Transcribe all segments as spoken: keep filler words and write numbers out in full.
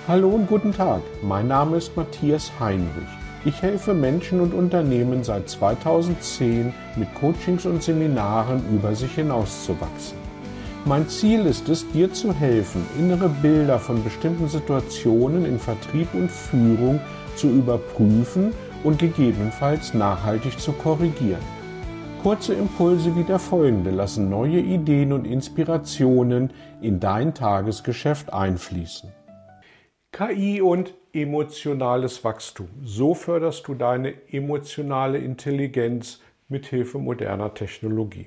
Hallo und guten Tag, mein Name ist Matthias Heinrich. Ich helfe Menschen und Unternehmen seit zweitausendzehn mit Coachings und Seminaren über sich hinauszuwachsen. Mein Ziel ist es, dir zu helfen, innere Bilder von bestimmten Situationen in Vertrieb und Führung zu überprüfen und gegebenenfalls nachhaltig zu korrigieren. Kurze Impulse wie der folgende lassen neue Ideen und Inspirationen in dein Tagesgeschäft einfließen. K I und emotionales Wachstum. So förderst du deine emotionale Intelligenz mit Hilfe moderner Technologie.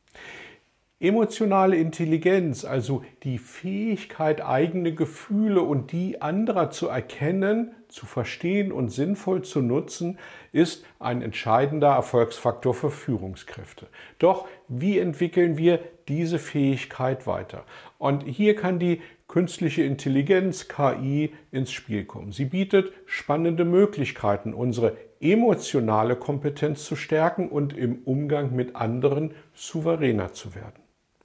Emotionale Intelligenz, also die Fähigkeit, eigene Gefühle und die anderer zu erkennen, zu verstehen und sinnvoll zu nutzen, ist ein entscheidender Erfolgsfaktor für Führungskräfte. Doch wie entwickeln wir diese Fähigkeit weiter? Und hier kann die künstliche Intelligenz, K I, ins Spiel kommen. Sie bietet spannende Möglichkeiten, unsere emotionale Kompetenz zu stärken und im Umgang mit anderen souveräner zu werden.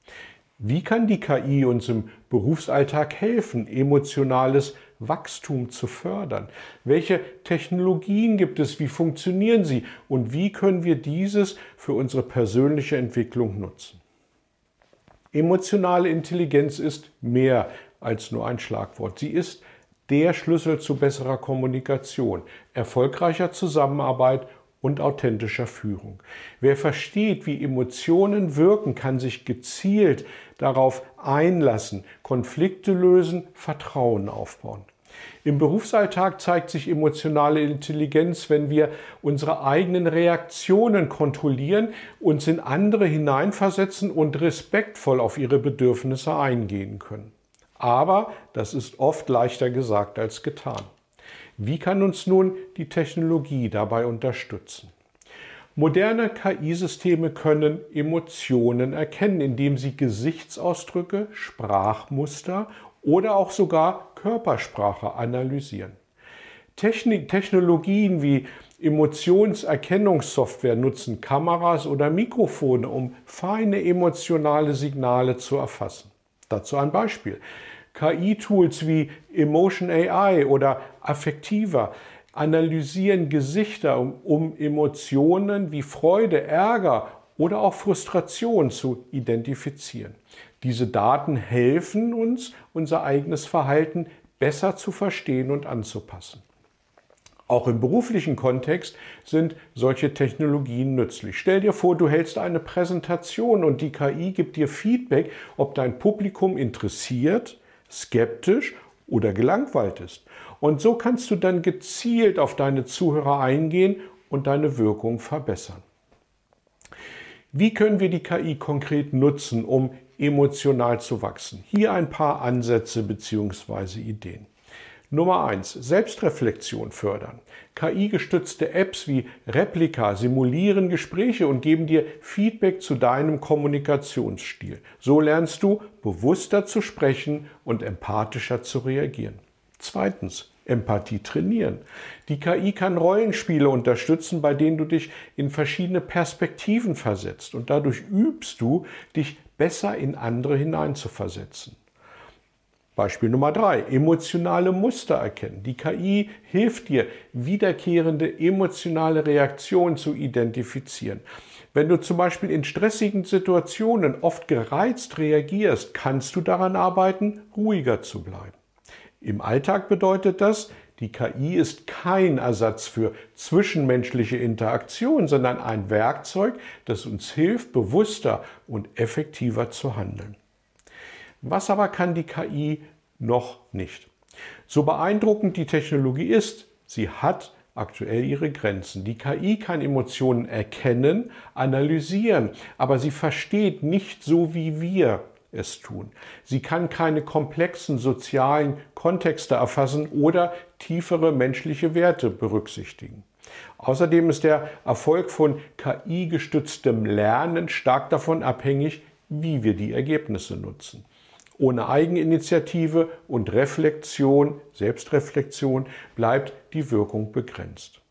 Wie kann die K I uns im Berufsalltag helfen, emotionales Wachstum zu fördern? Welche Technologien gibt es? Wie funktionieren sie? Und wie können wir dieses für unsere persönliche Entwicklung nutzen? Emotionale Intelligenz ist mehr als nur ein Schlagwort. Sie ist der Schlüssel zu besserer Kommunikation, erfolgreicher Zusammenarbeit und authentischer Führung. Wer versteht, wie Emotionen wirken, kann sich gezielt darauf einlassen, Konflikte lösen, Vertrauen aufbauen. Im Berufsalltag zeigt sich emotionale Intelligenz, wenn wir unsere eigenen Reaktionen kontrollieren, uns in andere hineinversetzen und respektvoll auf ihre Bedürfnisse eingehen können. Aber das ist oft leichter gesagt als getan. Wie kann uns nun die Technologie dabei unterstützen? Moderne K I-Systeme können Emotionen erkennen, indem sie Gesichtsausdrücke, Sprachmuster oder auch sogar Körpersprache analysieren. Technik, Technologien wie Emotionserkennungssoftware nutzen Kameras oder Mikrofone, um feine emotionale Signale zu erfassen. Dazu ein Beispiel. K I-Tools wie Emotion A I oder Affectiva analysieren Gesichter, um, um Emotionen wie Freude, Ärger oder auch Frustration zu identifizieren. Diese Daten helfen uns, unser eigenes Verhalten besser zu verstehen und anzupassen. Auch im beruflichen Kontext sind solche Technologien nützlich. Stell dir vor, du hältst eine Präsentation und die K I gibt dir Feedback, ob dein Publikum interessiert, skeptisch oder gelangweilt ist. Und so kannst du dann gezielt auf deine Zuhörer eingehen und deine Wirkung verbessern. Wie können wir die K I konkret nutzen, um emotional zu wachsen? Hier ein paar Ansätze bzw. Ideen. Nummer eins. Selbstreflexion fördern. K I-gestützte Apps wie Replika simulieren Gespräche und geben dir Feedback zu deinem Kommunikationsstil. So lernst du, bewusster zu sprechen und empathischer zu reagieren. Zweitens. Empathie trainieren. Die K I kann Rollenspiele unterstützen, bei denen du dich in verschiedene Perspektiven versetzt und dadurch übst du, dich besser in andere hineinzuversetzen. Beispiel Nummer drei, emotionale Muster erkennen. Die K I hilft dir, wiederkehrende emotionale Reaktionen zu identifizieren. Wenn du zum Beispiel in stressigen Situationen oft gereizt reagierst, kannst du daran arbeiten, ruhiger zu bleiben. Im Alltag bedeutet das, die K I ist kein Ersatz für zwischenmenschliche Interaktion, sondern ein Werkzeug, das uns hilft, bewusster und effektiver zu handeln. Was aber kann die K I noch nicht? So beeindruckend die Technologie ist, sie hat aktuell ihre Grenzen. Die K I kann Emotionen erkennen, analysieren, aber sie versteht nicht so, wie wir es tun. Sie kann keine komplexen sozialen Kontexte erfassen oder tiefere menschliche Werte berücksichtigen. Außerdem ist der Erfolg von K I-gestütztem Lernen stark davon abhängig, wie wir die Ergebnisse nutzen. Ohne Eigeninitiative und Reflexion, Selbstreflexion, bleibt die Wirkung begrenzt.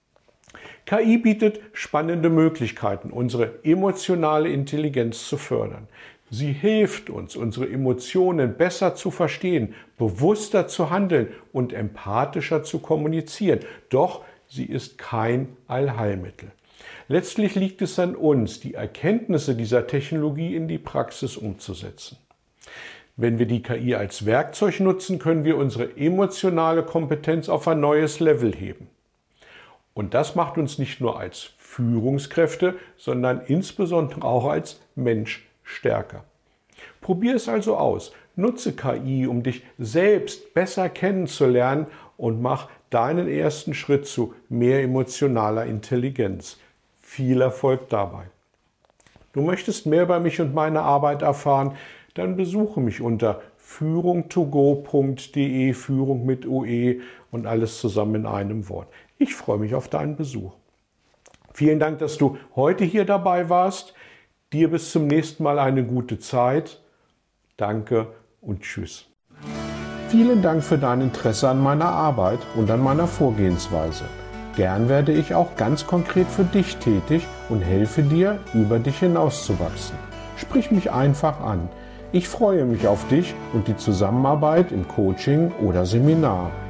K I bietet spannende Möglichkeiten, unsere emotionale Intelligenz zu fördern. Sie hilft uns, unsere Emotionen besser zu verstehen, bewusster zu handeln und empathischer zu kommunizieren. Doch sie ist kein Allheilmittel. Letztlich liegt es an uns, die Erkenntnisse dieser Technologie in die Praxis umzusetzen. Wenn wir die K I als Werkzeug nutzen, können wir unsere emotionale Kompetenz auf ein neues Level heben. Und das macht uns nicht nur als Führungskräfte, sondern insbesondere auch als Mensch stärker. Probier es also aus. Nutze K I, um dich selbst besser kennenzulernen und mach deinen ersten Schritt zu mehr emotionaler Intelligenz. Viel Erfolg dabei. Du möchtest mehr über mich und meine Arbeit erfahren? Dann besuche mich unter führung to go punkt de, Führung mit O E und alles zusammen in einem Wort. Ich freue mich auf deinen Besuch. Vielen Dank, dass du heute hier dabei warst. Dir bis zum nächsten Mal eine gute Zeit. Danke und tschüss. Vielen Dank für dein Interesse an meiner Arbeit und an meiner Vorgehensweise. Gern werde ich auch ganz konkret für dich tätig und helfe dir, über dich hinauszuwachsen. Sprich mich einfach an. Ich freue mich auf dich und die Zusammenarbeit im Coaching oder Seminar.